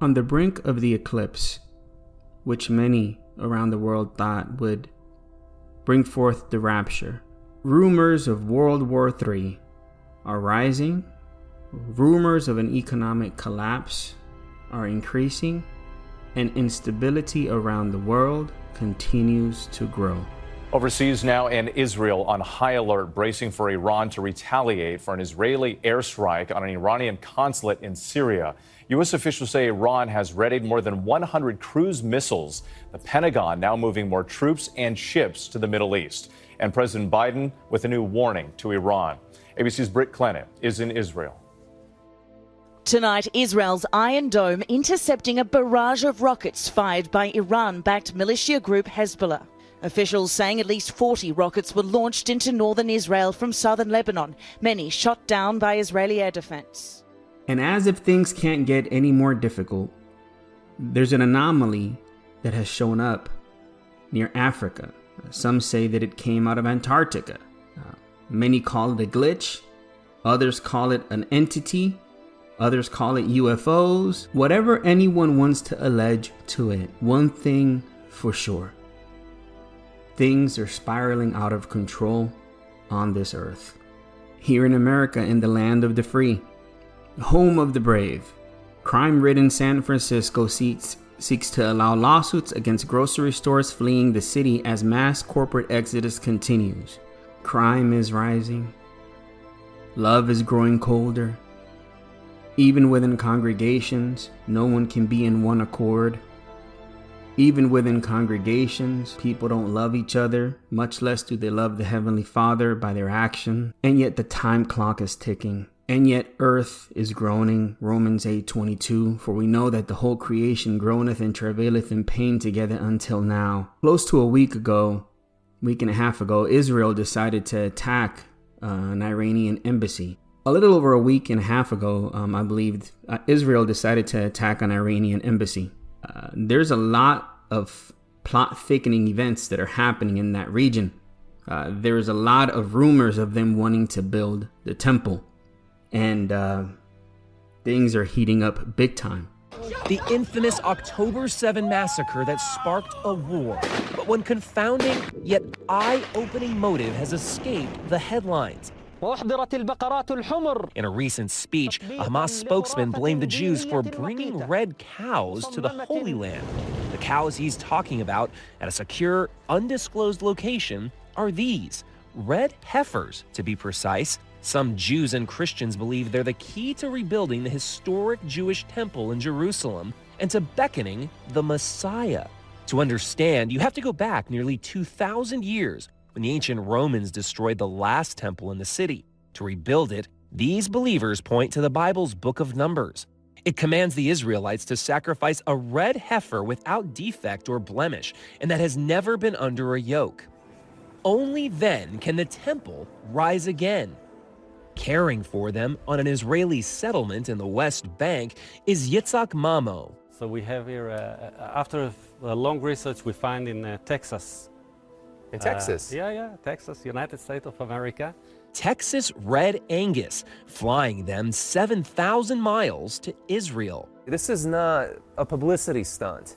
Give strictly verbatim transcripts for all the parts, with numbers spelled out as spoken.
On the brink of the eclipse, which many around the world thought would bring forth the rapture, rumors of World War Three are rising. Rumors of an economic collapse are increasing, and instability around the world continues to grow. Overseas now, and Israel on high alert, bracing for Iran to retaliate for an Israeli airstrike on an Iranian consulate in Syria. U S officials say Iran has readied more than one hundred cruise missiles. The Pentagon now moving more troops and ships to the Middle East. And President Biden with a new warning to Iran. A B C's Britt Clennon is in Israel. Tonight, Israel's Iron Dome intercepting a barrage of rockets fired by Iran-backed militia group Hezbollah. Officials saying at least forty rockets were launched into northern Israel from southern Lebanon, many shot down by Israeli air defense. And as if things can't get any more difficult, there's an anomaly that has shown up near Africa. Some say that it came out of Antarctica. Uh, many call it a glitch. Others call it an entity. Others call it U F Os. Whatever anyone wants to allege to it, one thing for sure. Things are spiraling out of control on this earth. Here in America, in the land of the free, home of the brave, crime-ridden San Francisco seeks, seeks to allow lawsuits against grocery stores fleeing the city as mass corporate exodus continues. Crime is rising. Love is growing colder. Even within congregations, no one can be in one accord. Even within congregations, people don't love each other, much less do they love the Heavenly Father by their action. And yet the time clock is ticking. And yet earth is groaning, Romans eight twenty-two, for we know that the whole creation groaneth and travaileth in pain together until now. Close to a week ago, week and a half ago, Israel decided to attack uh, an Iranian embassy. A little over a week and a half ago, um, I believe, uh, Israel decided to attack an Iranian embassy. Uh, there's a lot of plot thickening events that are happening in that region. Uh, there's a lot of rumors of them wanting to build the temple. And uh, things are heating up big time. The infamous October seventh massacre that sparked a war. But one confounding yet eye-opening motive has escaped the headlines. In a recent speech, a Hamas spokesman blamed the Jews for bringing red cows to the Holy Land. The cows he's talking about at a secure, undisclosed location are these, red heifers, to be precise. Some Jews and Christians believe they're the key to rebuilding the historic Jewish temple in Jerusalem and to beckoning the Messiah. To understand, you have to go back nearly two thousand years when the ancient Romans destroyed the last temple in the city. To rebuild it, these believers point to the Bible's book of Numbers. It commands the Israelites to sacrifice a red heifer without defect or blemish, and that has never been under a yoke. Only then can the temple rise again. Caring for them on an Israeli settlement in the West Bank is Yitzhak Mamo. So we have here, uh, after a long research, we find in uh, Texas. In Texas? Uh, yeah, yeah, Texas, United States of America. Texas Red Angus, flying them seven thousand miles to Israel. This is not a publicity stunt.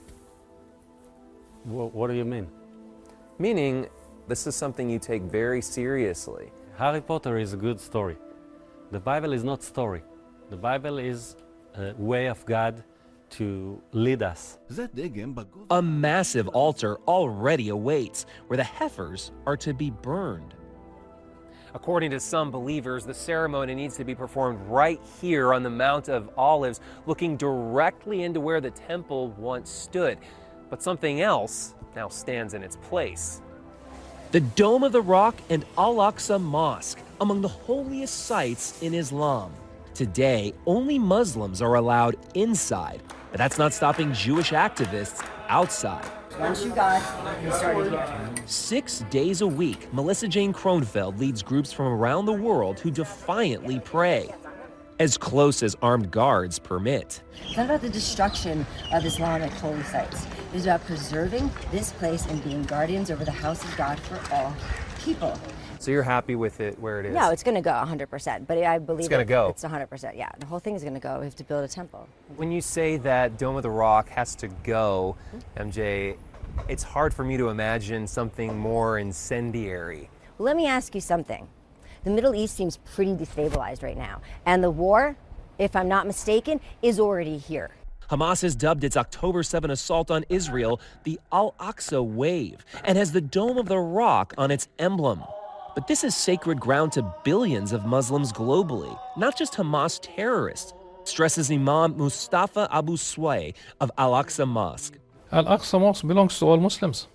W- what do you mean? Meaning, this is something you take very seriously. Harry Potter is a good story. The Bible is not story. The Bible is a way of God to lead us. A massive altar already awaits, where the heifers are to be burned. According to some believers, the ceremony needs to be performed right here on the Mount of Olives, looking directly into where the temple once stood. But something else now stands in its place. The Dome of the Rock and Al-Aqsa Mosque, among the holiest sites in Islam. Today, only Muslims are allowed inside, but that's not stopping Jewish activists outside. Once you got, you started here. Six days a week, Melissa Jane Kronfeld leads groups from around the world who defiantly pray, as close as armed guards permit. It's not about the destruction of Islamic holy sites. It is about preserving this place and being guardians over the house of God for all people. So you're happy with it where it is? No, it's going to go one hundred percent. But I believe It's gonna it, go. It's one hundred percent. Yeah, the whole thing is going to go. We have to build a temple. When you say that Dome of the Rock has to go, M J, it's hard for me to imagine something more incendiary. Well, let me ask you something. The Middle East seems pretty destabilized right now. And the war, if I'm not mistaken, is already here. Hamas has dubbed its October seventh assault on Israel the Al-Aqsa Wave and has the Dome of the Rock on its emblem. But this is sacred ground to billions of Muslims globally, not just Hamas terrorists, stresses Imam Mustafa Abu Sway of Al-Aqsa Mosque. Al-Aqsa Mosque belongs to all Muslims.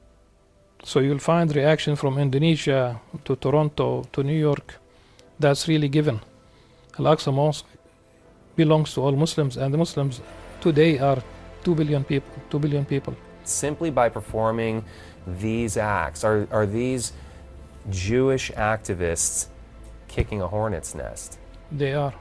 So you'll find reaction from Indonesia to Toronto to New York. That's really given. Al-Aqsa Mosque belongs to all Muslims, and the Muslims today are two billion people. Two billion people. Simply by performing these acts, are, are these Jewish activists kicking a hornet's nest? They are.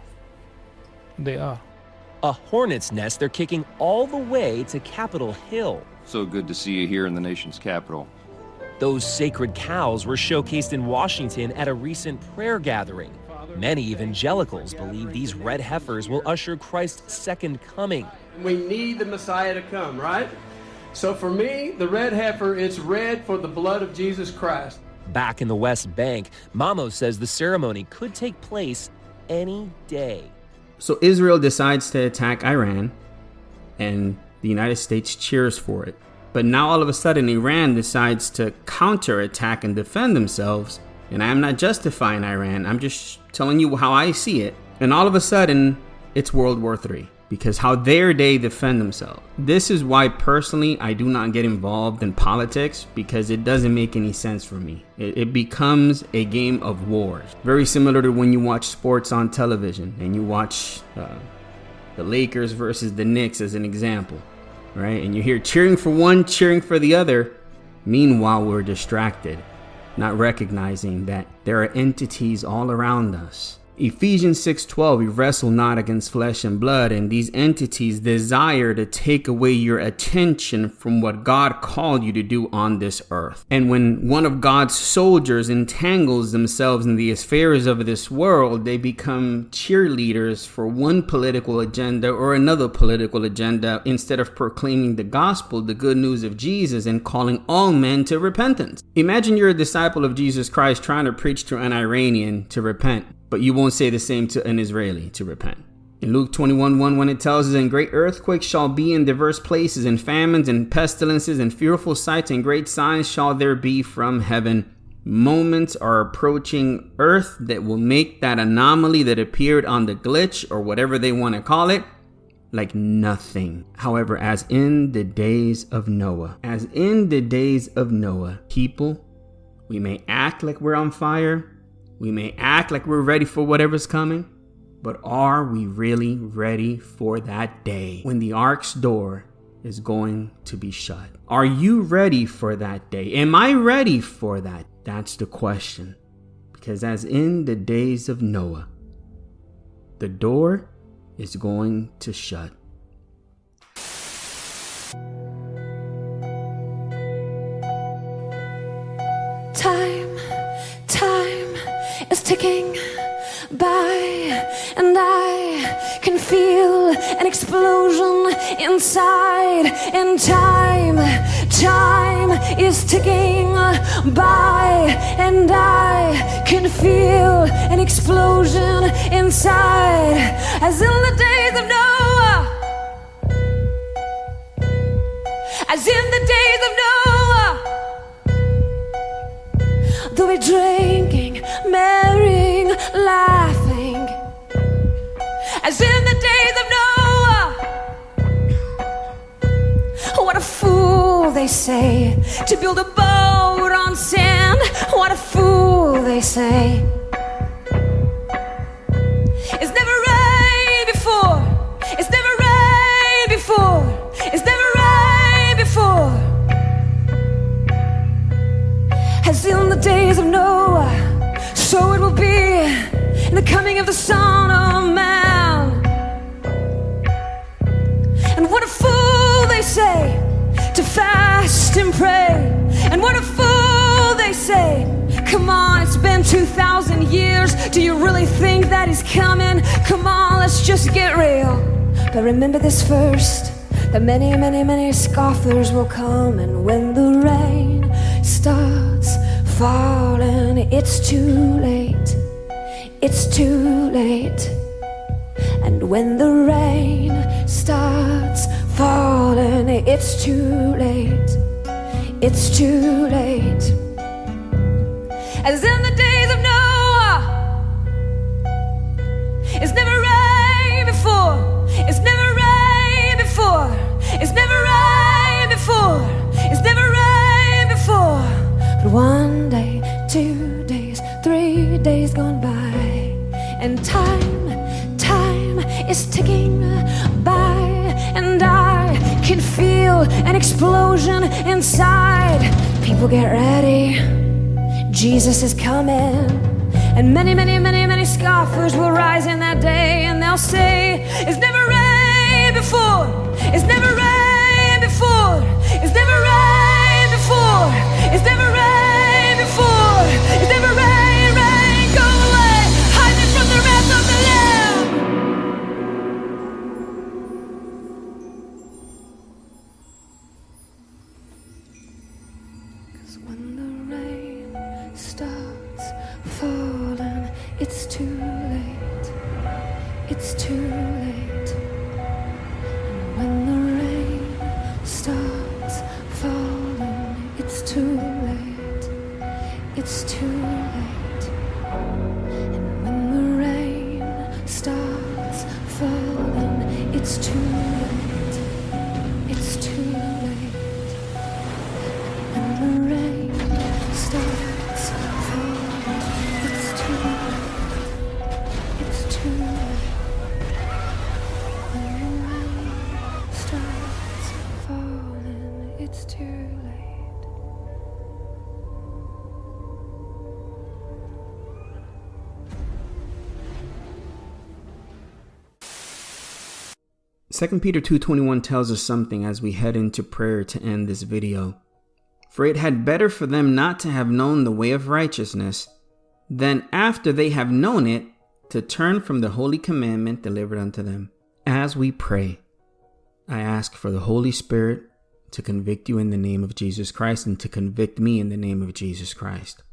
They are. A hornet's nest they're kicking all the way to Capitol Hill. So good to see you here in the nation's capital. Those sacred cows were showcased in Washington at a recent prayer gathering. Many evangelicals believe these red heifers will usher Christ's second coming. We need the Messiah to come, right? So for me, the red heifer, it's red for the blood of Jesus Christ. Back in the West Bank, Mamo says the ceremony could take place any day. So Israel decides to attack Iran, and the United States cheers for it. But now all of a sudden Iran decides to counterattack and defend themselves. And I'm not justifying Iran, I'm just telling you how I see it. And all of a sudden, it's World War Three. Because how dare they defend themselves? This is why personally I do not get involved in politics, because it doesn't make any sense for me. It, it becomes a game of wars. Very similar to when you watch sports on television and you watch uh, the Lakers versus the Knicks as an example, right? And you hear cheering for one, cheering for the other. Meanwhile, we're distracted, not recognizing that there are entities all around us. Ephesians six twelve, we wrestle not against flesh and blood, and these entities desire to take away your attention from what God called you to do on this earth. And when one of God's soldiers entangles themselves in the affairs of this world, they become cheerleaders for one political agenda or another political agenda, instead of proclaiming the gospel, the good news of Jesus, and calling all men to repentance. Imagine you're a disciple of Jesus Christ trying to preach to an Iranian to repent, but you won't say the same to an Israeli to repent. In Luke twenty-one one, when it tells us, and great earthquakes shall be in diverse places, and famines and pestilences and fearful sights and great signs shall there be from heaven. Moments are approaching earth that will make that anomaly that appeared on the glitch, or whatever they want to call it, like nothing. However, as in the days of Noah, as in the days of Noah, people, we may act like we're on fire. We may act like we're ready for whatever's coming, but are we really ready for that day when the ark's door is going to be shut? Are you ready for that day? Am I ready for that? That's the question. Because as in the days of Noah, the door is going to shut. Time, time is ticking by, and I can feel an explosion inside. And time, time is ticking by, and I can feel an explosion inside. As in the days of Noah, as in the days of Noah, they'll be drinking, marrying, laughing, as in the days of Noah. What a fool, they say, to build a boat on sand. What a fool, they say. It's never rained before. It's never rained before. It's never rained before. As in the days of Noah, so it will be in the coming of the Son of Man. And what a fool, they say, to fast and pray. And what a fool, they say, Do you really think that he's coming? Come on, let's just get real. But remember this first, that many, many, many scoffers will come, and when the rain starts falling, it's too late. It's too late. And when the rain starts falling, it's too late. It's too late. As in the days of Noah, it's never rained before. It's never rained before. It's never rained before. It's never rained before. But one day, two days, three days gone by, and time, time is ticking by, and I can feel an explosion inside. People get ready, Jesus is coming. And many, many, many, many scoffers will rise in that day, and they'll say, it's never rained before. It's never rained before. It's never rained before. It's never rained before. It's never rained, rain, go away. Hide me from the wrath of the Lamb. Cause when the rain starts falling, it's too late. It's too late. And when the rain starts falling, it's too late. It's too late. And when the rain starts falling, it's too late. It's too late. And when the rain starts falling, it's too late. It's too late. When the rain starts falling, it's too late. Second Peter two twenty-one tells us something as we head into prayer to end this video. For it had better for them not to have known the way of righteousness, than after they have known it, to turn from the holy commandment delivered unto them. As we pray, I ask for the Holy Spirit to convict you in the name of Jesus Christ, and to convict me in the name of Jesus Christ.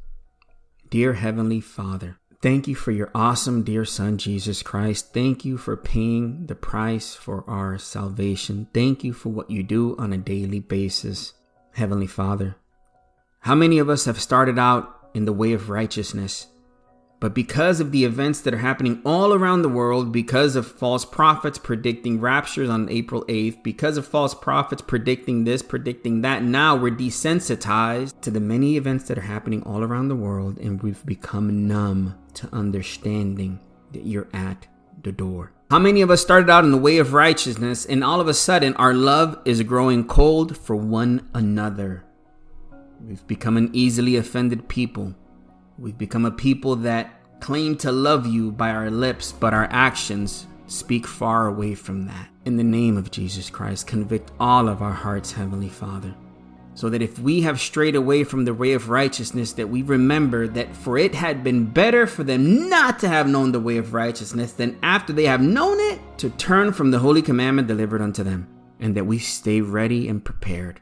Dear Heavenly Father, thank you for your awesome dear Son, Jesus Christ. Thank you for paying the price for our salvation. Thank you for what you do on a daily basis. Heavenly Father, how many of us have started out in the way of righteousness, but because of the events that are happening all around the world, because of false prophets predicting raptures on April eighth, because of false prophets predicting this, predicting that, now we're desensitized to the many events that are happening all around the world, and we've become numb to understanding that you're at the door. How many of us started out in the way of righteousness, and all of a sudden our love is growing cold for one another? We've become an easily offended people. We've become a people that claim to love you by our lips, but our actions speak far away from that. In the name of Jesus Christ, convict all of our hearts, Heavenly Father, so that if we have strayed away from the way of righteousness, that we remember that for it had been better for them not to have known the way of righteousness than after they have known it to turn from the holy commandment delivered unto them, and that we stay ready and prepared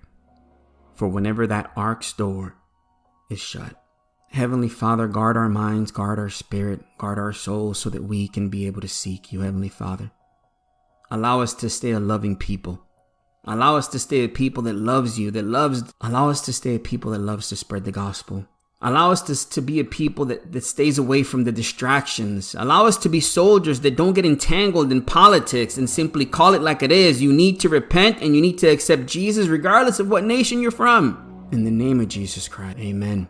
for whenever that ark's door is shut. Heavenly Father, guard our minds, guard our spirit, guard our souls, so that we can be able to seek you, Heavenly Father. Allow us to stay a loving people. Allow us to stay a people that loves you, that loves, allow us to stay a people that loves to spread the gospel. Allow us to, to be a people that, that stays away from the distractions. Allow us to be soldiers that don't get entangled in politics and simply call it like it is. You need to repent and you need to accept Jesus regardless of what nation you're from. In the name of Jesus Christ, amen.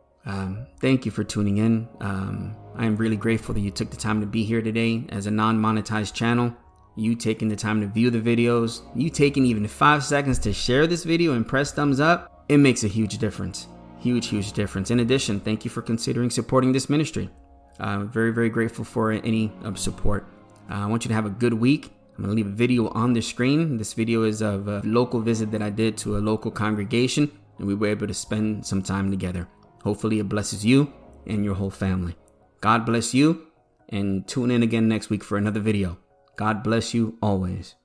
Um, thank you for tuning in. Um, I am really grateful that you took the time to be here today as a non-monetized channel. You taking the time to view the videos, you taking even five seconds to share this video and press thumbs up, it makes a huge difference. Huge, huge difference. In addition, thank you for considering supporting this ministry. I'm very, very grateful for any uh, support. Uh, I want you to have a good week. I'm going to leave a video on the screen. This video is of a local visit that I did to a local congregation, and we were able to spend some time together. Hopefully it blesses you and your whole family. God bless you, and tune in again next week for another video. God bless you always.